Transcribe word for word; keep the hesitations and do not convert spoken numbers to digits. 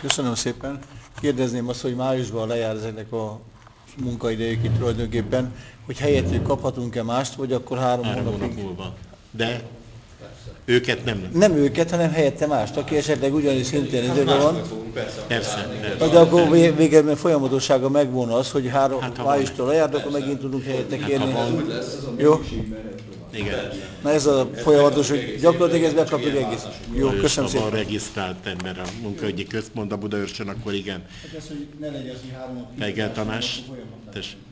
Köszönöm szépen. Kérdezném azt, hogy májusban lejár ezeknek a munkaidejük itt tulajdonképpen, hogy helyettük kaphatunk-e mást, vagy akkor három, Három hónap hónapig? múlva. De őket nem. Nem őket, hanem helyette mást, aki esetleg ugyanis szintén időben van. Persze, persze. De akkor vég- végül folyamatossága megvolna az, hogy három Hát, ha van. májustól lejár, de akkor megint tudunk helyette Hát, ha kérni. van. Jó? Igen. Na ez a folyamatos, hogy gyakorlatilag ezt bekapjuk egész. Jó, És köszönöm ha van szépen. regisztrált ember a munkaügyi központban Budaörsön, akkor igen. Hát ez, hogy ne legyen az, hogy három nap Fejgel kitartás, hanem Tamás. akkor folyamatban. Tessék.